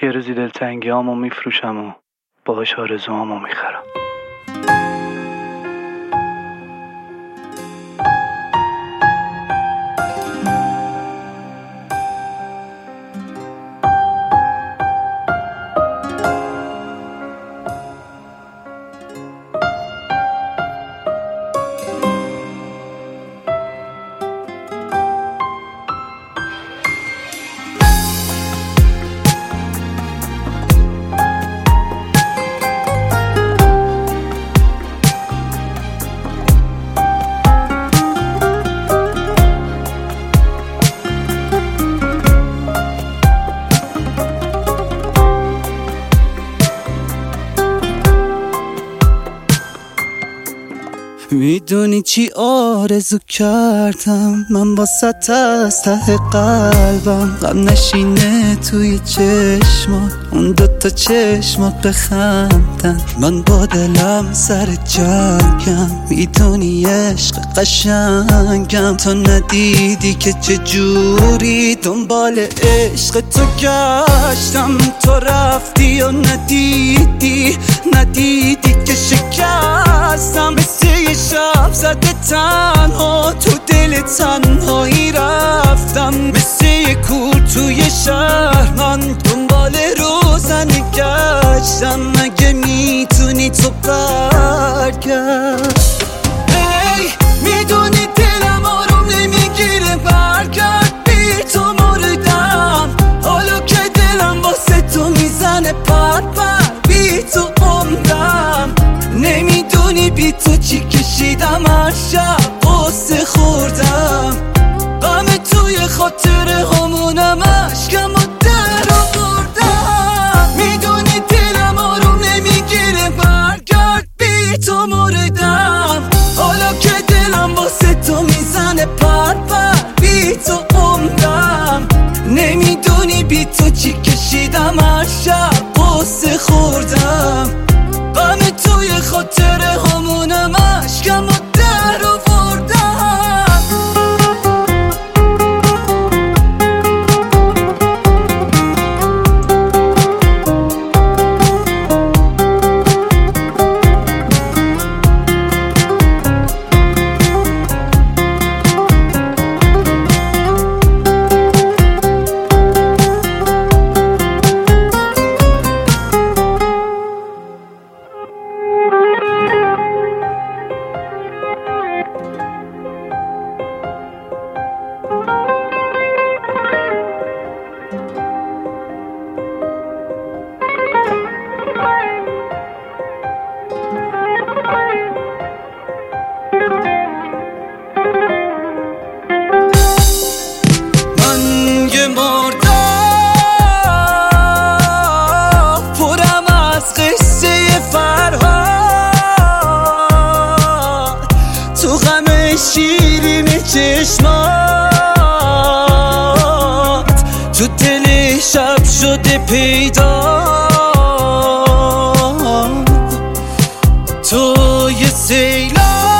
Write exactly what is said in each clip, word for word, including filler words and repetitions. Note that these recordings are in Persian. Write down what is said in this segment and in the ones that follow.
یه روزی دلتنگی هامو میفروشم و باهاش آرزوهامو میخرم. میدونی چی آرزو کردم من واسه از ته قلبم، غم نشینه توی چشمات، اون دوتا چشمات بخندن، من با دلم سر جنگم. میدونی عشق قشنگم، تو ندیدی که چجوری دنبال عشق تو گشتم، تو رفتی و ندیدی ندیدی که شکستم، مثل یه شب زده تنها تو دل تنهایی رفتم، مثل یه کور توی شهر من دنبال روزنه گشتم، مگه میتونی تو برگرد؟ ای میدونی دلم آروم نمیگیره، برگرد بی تو مردم، حالا که دلم واسه تو میزنه پر پر، بی تو عمرم، نمیدونی بی تو چی کشیدم، هر شب قصه خوردم، غم توی خاطره همونم، عشقم و در آوردم، میدونی دلم آروم نمیگیره، برگرد بی تو مردم، حالا که دلم واسه تو میزنه پر پر، بی تو عمرم، نمیدونی بی تو چی کشیدم، هر شب قصه خوردم، غم توی خاطره همونم، عشقم و در آوردم. شیرین چشمات تو دل شب شده پیدا، تو یه سیلاب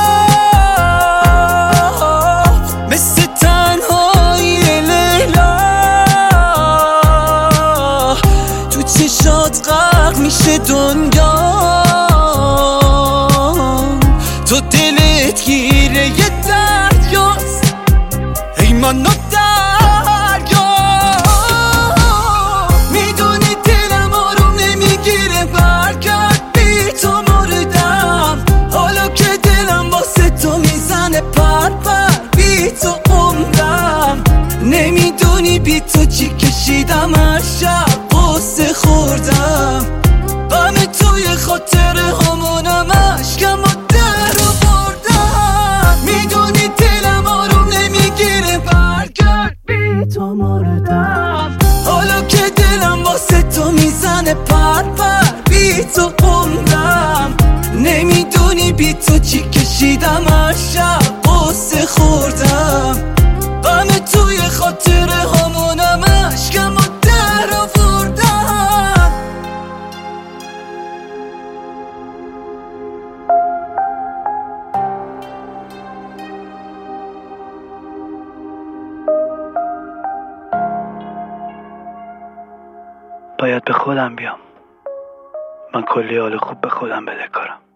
مثل تنهایی لیلا، تو چشات غرق میشه دنیا، تو دلت گیره یه دریاست، ای منو دریا، میدونی دلم آروم نمیگیره، برگرد بی تو مردم، حالا که دلم واسه تو میزنه پر پر، بی تو عمرم، نمیدونی بی تو چی کشیدم، هر شب قصه خوردم، غم توی باید به خودم بیام. من کلی حال خوب به خودم بدهکارم.